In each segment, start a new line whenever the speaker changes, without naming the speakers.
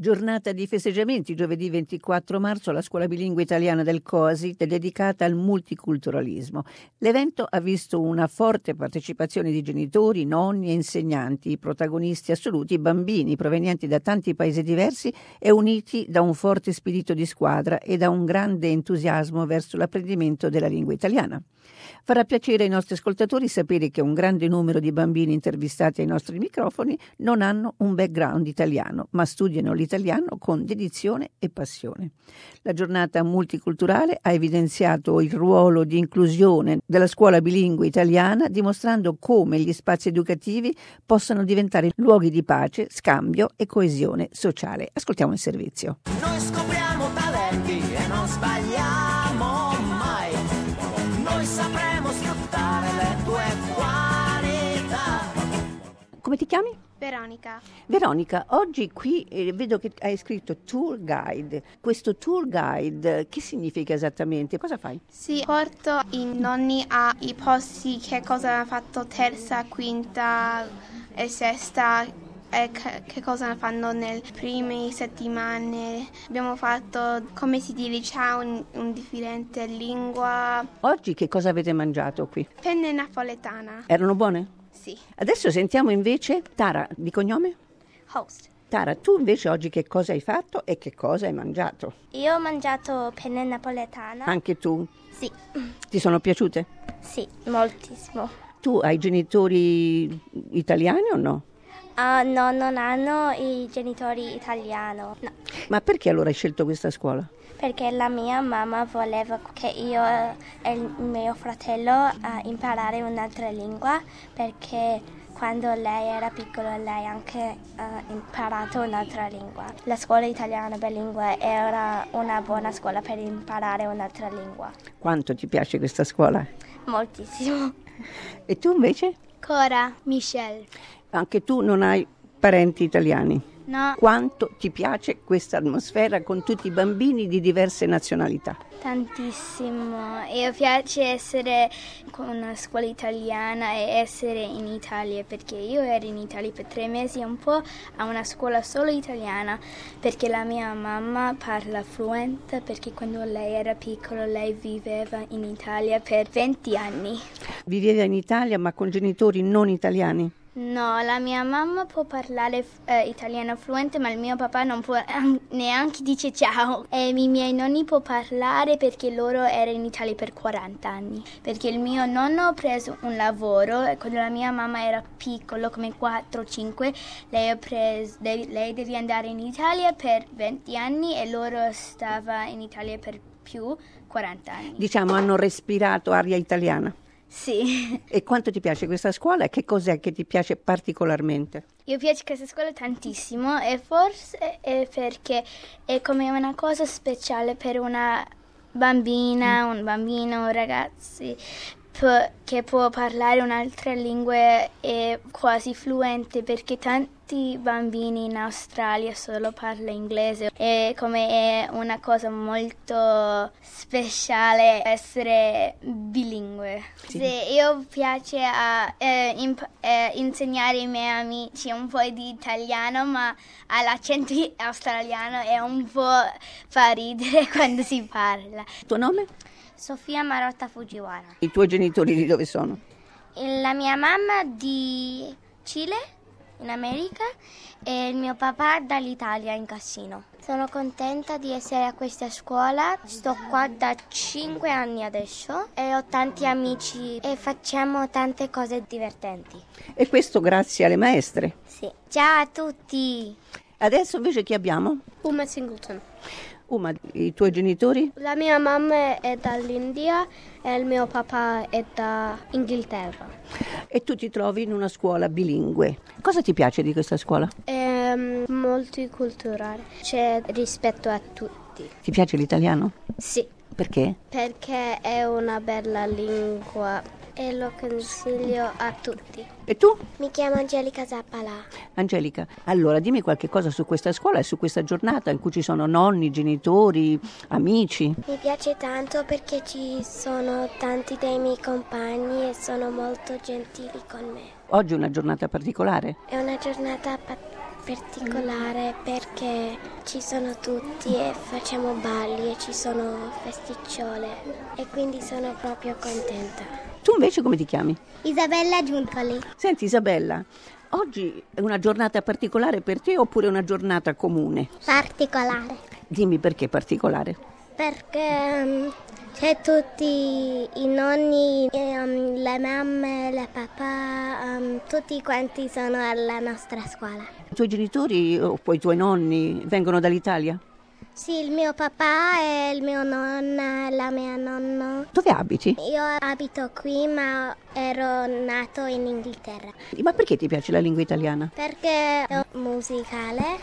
Giornata di festeggiamenti giovedì 24 marzo alla Scuola Bilingue Italiana del COSIT dedicata al multiculturalismo. L'evento ha visto una forte partecipazione di genitori, nonni e insegnanti, i protagonisti assoluti, bambini provenienti da tanti paesi diversi e uniti da un forte spirito di squadra e da un grande entusiasmo verso l'apprendimento della lingua italiana. Farà piacere ai nostri ascoltatori sapere che un grande numero di bambini intervistati ai nostri microfoni non hanno un background italiano, ma studiano l'italiano con dedizione e passione. La giornata multiculturale ha evidenziato il ruolo di inclusione della scuola bilingue italiana, dimostrando come gli spazi educativi possano diventare luoghi di pace, scambio e coesione sociale. Ascoltiamo il servizio.
Noi scopriamo talenti e non sbagliamo mai. Noi sapremo sfruttare le tue qualità.
Come ti chiami?
Veronica.
Veronica, oggi qui vedo che hai scritto tour guide. Questo tour guide che significa esattamente? Cosa fai?
Sì, porto i nonni ai posti che cosa hanno fatto terza, quinta e sesta e che cosa fanno nelle prime settimane. Abbiamo fatto, come si dice, un differente lingua.
Oggi che cosa avete mangiato qui?
Penne napoletana.
Erano buone?
Sì.
Adesso sentiamo invece Tara, di cognome?
Host.
Tara, tu invece oggi che cosa hai fatto e che cosa hai mangiato?
Io ho mangiato penne napoletana.
Anche tu?
Sì.
Ti sono piaciute?
Sì, moltissimo.
Tu hai genitori italiani o no?
No, non hanno i genitori italiani. No.
Ma perché allora hai scelto questa scuola?
Perché la mia mamma voleva che io e il mio fratello imparare un'altra lingua, perché quando lei era piccola lei anche ha imparato un'altra lingua. La scuola italiana bilingue era una buona scuola per imparare un'altra lingua.
Quanto ti piace questa scuola?
Moltissimo.
E tu invece?
Cora, Michelle.
Anche tu non hai parenti italiani?
No.
Quanto ti piace questa atmosfera con tutti i bambini di diverse nazionalità?
Tantissimo. Io piace essere con una scuola italiana e essere in Italia, perché io ero in Italia per 3 mesi e un po' a una scuola solo italiana, perché la mia mamma parla fluente, perché quando lei era piccola lei viveva in Italia per 20 anni.
Viveva in Italia ma con genitori non italiani?
No, la mia mamma può parlare italiano fluente, ma il mio papà non può neanche dice ciao. E i miei nonni può parlare perché loro erano in Italia per 40 anni. Perché il mio nonno ha preso un lavoro e quando la mia mamma era piccola, come 4-5, lei deve andare in Italia per 20 anni e loro stava in Italia per più 40 anni.
Diciamo hanno respirato aria italiana.
Sì.
E quanto ti piace questa scuola e che cos'è che ti piace particolarmente?
Io piace questa scuola tantissimo e forse è perché è come una cosa speciale per una bambina, un bambino, un ragazzo che può parlare un'altra lingua e quasi fluente, perché tanti bambini in Australia solo parlano inglese e come è una cosa molto speciale essere bilingue.
Sì.
Sì, io piace insegnare ai miei amici un po' di italiano, ma all'accento australiano e un po' fa ridere quando si parla.
Il tuo nome?
Sofia Marotta Fujiwara.
I tuoi genitori di dove sono?
La mia mamma di Cile, in America, e il mio papà dall'Italia, in Cassino. Sono contenta di essere a questa scuola, sto qua da 5 anni adesso e ho tanti amici e facciamo tante cose divertenti.
E questo grazie alle maestre.
Sì. Ciao a tutti!
Adesso invece chi abbiamo?
Uma Singleton.
Uma, i tuoi genitori?
La mia mamma è dall'India e il mio papà è da Inghilterra.
E tu ti trovi in una scuola bilingue. Cosa ti piace di questa scuola?
È multiculturale, c'è rispetto a tutti.
Ti piace l'italiano?
Sì,
Perché?
perché è una bella lingua e lo consiglio a tutti.
E tu?
Mi chiamo Angelica Zappalà.
Angelica, allora dimmi qualche cosa su questa scuola e su questa giornata in cui ci sono nonni, genitori, amici.
Mi piace tanto perché ci sono tanti dei miei compagni e sono molto gentili con me.
Oggi è una giornata particolare.
È una giornata particolare perché ci sono tutti e facciamo balli e ci sono festicciole e quindi sono proprio contenta.
Tu invece come ti chiami?
Isabella Giuntoli.
Senti Isabella, oggi è una giornata particolare per te oppure una giornata comune?
Particolare.
Dimmi perché particolare.
Perché c'è tutti i nonni, le mamme, le papà, tutti quanti sono alla nostra scuola.
I tuoi genitori o poi i tuoi nonni vengono dall'Italia?
Sì, il mio papà e il mio nonna, la mia nonna.
Dove abiti?
Io abito qui ma ero nato in Inghilterra.
Ma perché ti piace la lingua italiana?
Perché è musicale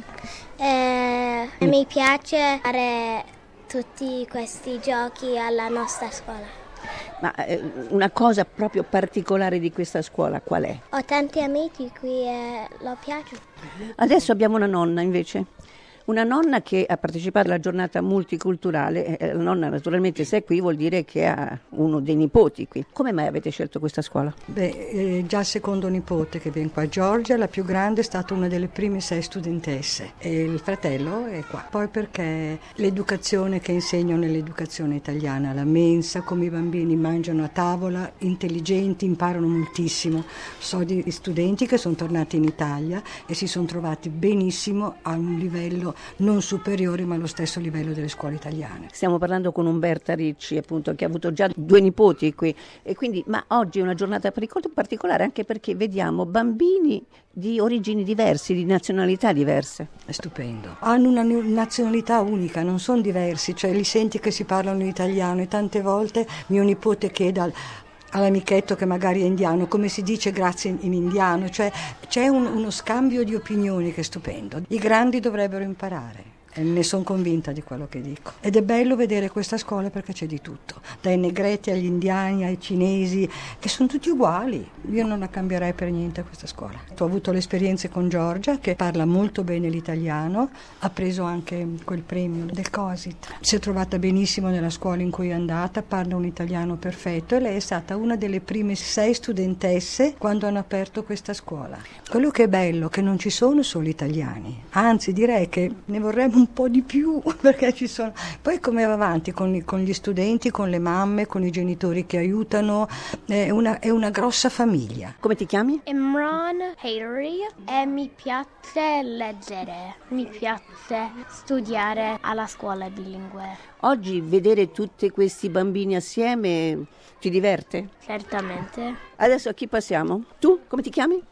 e mi piace fare tutti questi giochi alla nostra scuola.
Ma una cosa proprio particolare di questa scuola qual è?
Ho tanti amici qui e lo piace.
Adesso abbiamo una nonna invece. Una nonna che ha partecipato alla giornata multiculturale, la nonna naturalmente se è qui vuol dire che ha uno dei nipoti qui. Come mai avete scelto questa scuola?
Già il secondo nipote che viene qua, Giorgia, la più grande, è stata una delle prime 6 studentesse e il fratello è qua. Poi perché l'educazione che insegno nell'educazione italiana, la mensa, come i bambini mangiano a tavola, intelligenti, imparano moltissimo. So di studenti che sono tornati in Italia e si sono trovati benissimo a un livello non superiore ma allo stesso livello delle scuole italiane.
Stiamo parlando con Umberta Ricci, appunto, che ha avuto già 2 nipoti qui e quindi, ma oggi è una giornata particolare anche perché vediamo bambini di origini diverse, di nazionalità diverse.
È stupendo. Hanno una nazionalità unica, non sono diversi, cioè li senti che si parlano in italiano e tante volte mio nipote chiede all'amichetto che magari è indiano, come si dice grazie in indiano, cioè c'è uno scambio di opinioni che è stupendo. I grandi dovrebbero imparare. E ne sono convinta di quello che dico. Ed è bello vedere questa scuola perché c'è di tutto, dai negreti agli indiani, ai cinesi, che sono tutti uguali. Io non la cambierei per niente questa scuola. Ho avuto le esperienze con Giorgia, che parla molto bene l'italiano, ha preso anche quel premio del COSIT. Si è trovata benissimo nella scuola in cui è andata, parla un italiano perfetto e lei è stata una delle prime 6 studentesse quando hanno aperto questa scuola. Quello che è bello è che non ci sono solo italiani, anzi direi che ne vorremmo un po' di più perché ci sono. Poi come va avanti con gli studenti, con le mamme, con i genitori che aiutano, è una grossa famiglia.
Come ti chiami?
Imran Hayri e mi piace leggere, mi piace studiare alla scuola bilingue.
Oggi vedere tutti questi bambini assieme ti diverte?
Certamente.
Adesso a chi passiamo? Tu? Come ti chiami?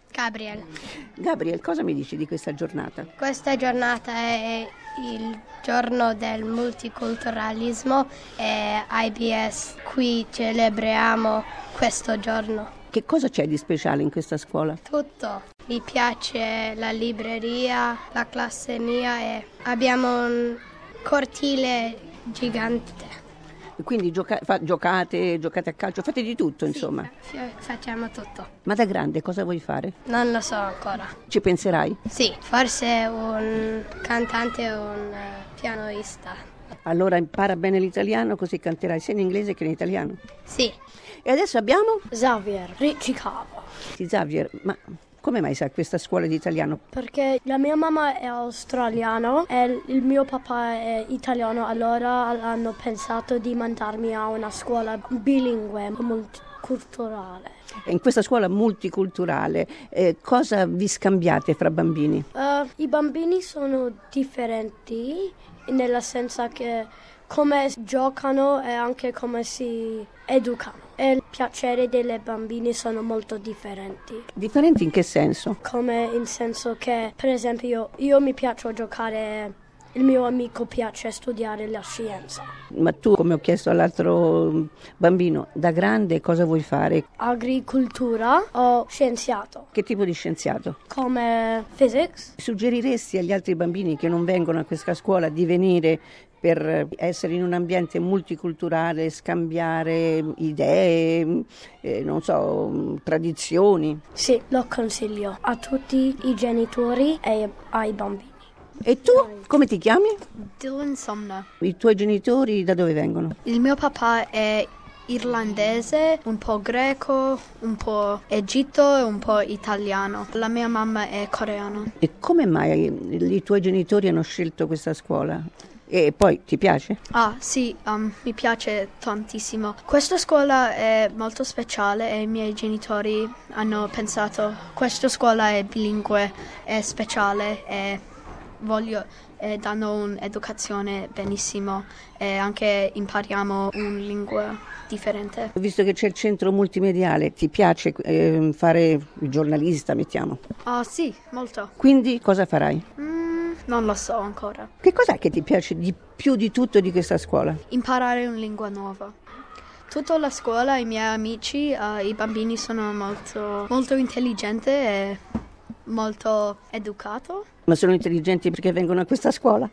Gabriel,
cosa mi dici di questa giornata?
questa giornata è il giorno del multiculturalismo e IBS qui celebriamo questo giorno.
Che cosa c'è di speciale in questa scuola?
Tutto. Mi piace la libreria, la classe mia e abbiamo un cortile gigante.
Quindi giocate a calcio, fate di tutto insomma.
Sì, facciamo tutto.
Ma da grande cosa vuoi fare?
Non lo so ancora.
Ci penserai?
Sì, forse un cantante o un pianista.
Allora impara bene l'italiano così canterai sia in inglese che in italiano.
Sì.
E adesso abbiamo?
Xavier Riccicavo.
Sì, Xavier, ma come mai sai questa scuola di italiano?
Perché la mia mamma è australiana e il mio papà è italiano, allora hanno pensato di mandarmi a una scuola bilingue, multiculturale.
E in questa scuola multiculturale cosa vi scambiate fra bambini?
I bambini sono differenti nella senso che come giocano e anche come si educano. E il piacere delle bambine sono molto differenti.
Differenti in che senso?
Come in senso che, per esempio, io mi piace giocare, il mio amico piace studiare la scienza.
Ma tu, come ho chiesto all'altro bambino, da grande cosa vuoi fare?
Agricoltura o scienziato.
Che tipo di scienziato?
Come physics.
Suggeriresti agli altri bambini che non vengono a questa scuola di venire per essere in un ambiente multiculturale, scambiare idee, non so, tradizioni?
Sì, lo consiglio a tutti i genitori e ai bambini.
E tu, come ti chiami?
Dylan Sumner.
I tuoi genitori da dove vengono?
Il mio papà è irlandese, un po' greco, un po' Egitto e un po' italiano. La mia mamma è coreana.
E come mai i tuoi genitori hanno scelto questa scuola? E poi ti piace?
Ah sì, mi piace tantissimo. Questa scuola è molto speciale e i miei genitori hanno pensato questa scuola è bilingue, è speciale e danno un'educazione benissimo e anche impariamo una lingua differente.
Visto che c'è il centro multimediale, ti piace fare il giornalista, mettiamo?
Ah sì, molto.
Quindi cosa farai?
Non lo so ancora.
Che cos'è che ti piace di più di tutto di questa scuola?
Imparare una lingua nuova. Tutta la scuola, i miei amici, i bambini sono molto intelligenti e molto educati.
Ma sono intelligenti perché vengono a questa scuola?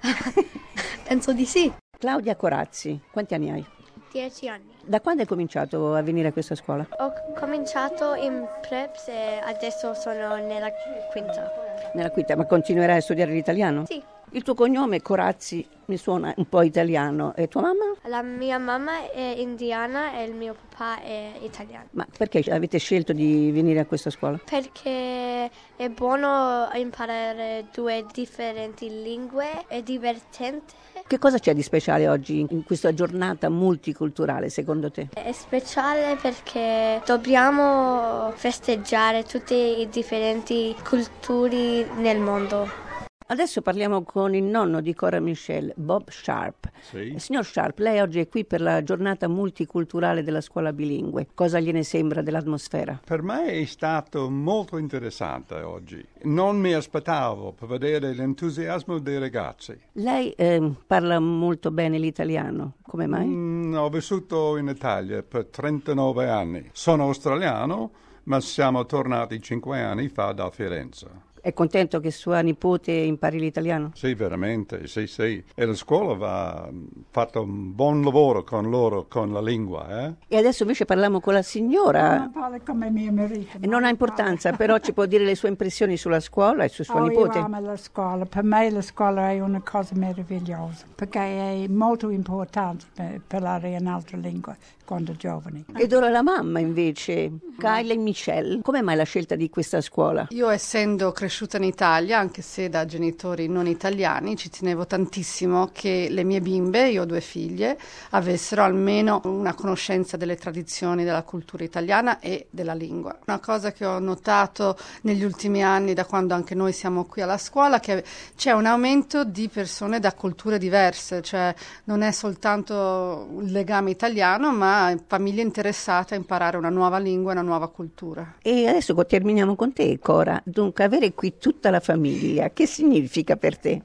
Penso di sì.
Claudia Corazzi, quanti anni hai?
10 anni.
Da quando hai cominciato a venire a questa scuola?
Ho cominciato in preps e adesso sono nella quinta.
Nella quinta, ma continuerai a studiare l'italiano?
Sì.
Il tuo cognome Corazzi mi suona un po' italiano. E tua mamma?
La mia mamma è indiana e il mio papà è italiano.
Ma perché avete scelto di venire a questa scuola?
Perché è buono imparare due differenti lingue, è divertente.
Che cosa c'è di speciale oggi in questa giornata multiculturale secondo te?
È speciale perché dobbiamo festeggiare tutte le differenti culture nel mondo.
Adesso parliamo con il nonno di Cora Michelle, Bob Sharp.
Sì.
Signor Sharp, lei oggi è qui per la giornata multiculturale della scuola bilingue. Cosa gliene sembra dell'atmosfera?
Per me è stato molto interessante oggi. Non mi aspettavo per vedere l'entusiasmo dei ragazzi.
Lei parla molto bene l'italiano, come mai?
Ho vissuto in Italia per 39 anni. Sono australiano, ma siamo tornati 5 anni fa da Firenze.
È contento che sua nipote impari l'italiano?
Sì, veramente, sì. E la scuola va fatto un buon lavoro con loro, con la lingua.
E adesso invece parliamo con la signora.
Non parla come mio marito.
E non ha importanza, però ci può dire le sue impressioni sulla scuola e su sua nipote?
Io amo la scuola. Per me la scuola è una cosa meravigliosa, perché è molto importante per parlare in altre lingue quando giovani.
Ed ora la mamma invece, Kylie Michelle. Come mai la scelta di questa scuola?
Io essendo cresciuta in Italia, anche se da genitori non italiani, ci tenevo tantissimo che le mie bimbe, io ho 2 figlie, avessero almeno una conoscenza delle tradizioni, della cultura italiana e della lingua. Una cosa che ho notato negli ultimi anni, da quando anche noi siamo qui alla scuola, che c'è un aumento di persone da culture diverse, cioè non è soltanto il legame italiano, ma famiglie interessate a imparare una nuova lingua e una nuova cultura.
E adesso terminiamo con te, Cora. Dunque, avere qui tutta la famiglia, che significa per te?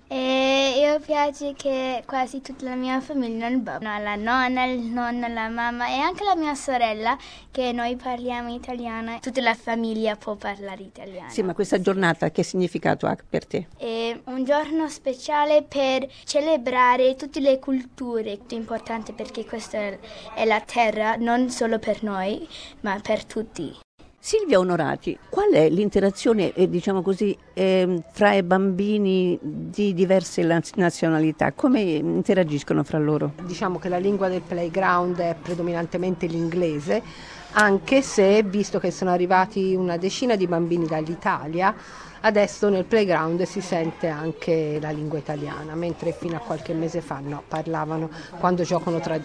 Io piace che quasi tutta la mia famiglia, la nonna, il nonno, la mamma e anche la mia sorella, che noi parliamo italiano, tutta la famiglia può parlare italiano.
Sì, ma questa giornata che significato ha per te?
È un giorno speciale per celebrare tutte le culture, è importante perché questa è la terra non solo per noi, ma per tutti.
Silvia Onorati, qual è l'interazione, diciamo così, fra i bambini di diverse nazionalità? Come interagiscono fra loro?
Diciamo che la lingua del playground è predominantemente l'inglese, anche se, visto che sono arrivati una decina di bambini dall'Italia, adesso nel playground si sente anche la lingua italiana, mentre fino a qualche mese fa no, parlavano, quando giocano tra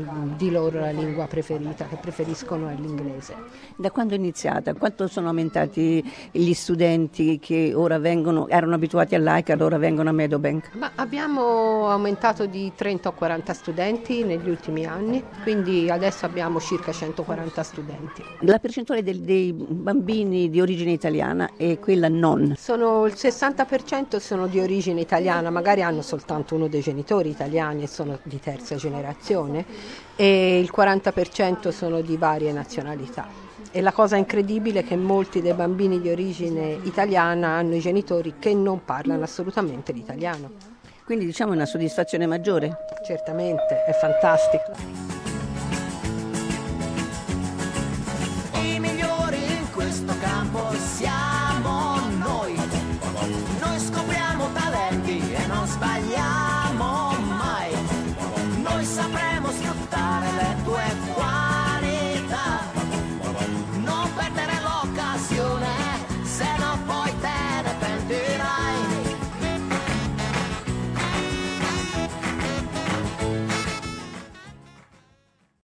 di loro, la lingua preferita, che preferiscono è l'inglese.
Da quando è iniziata? Quanto sono aumentati gli studenti che ora erano abituati all'ICAR, ora vengono a Meadowbank?
Ma abbiamo aumentato di 30 o 40 studenti negli ultimi anni, quindi adesso abbiamo circa 140 studenti.
La percentuale dei bambini di origine italiana è quella non?
Il 60% sono di origine italiana, magari hanno soltanto uno dei genitori italiani e sono di terza generazione, e il 40% sono di varie nazionalità. E la cosa incredibile è che molti dei bambini di origine italiana hanno i genitori che non parlano assolutamente l'italiano.
Quindi diciamo una soddisfazione maggiore?
Certamente, è fantastico.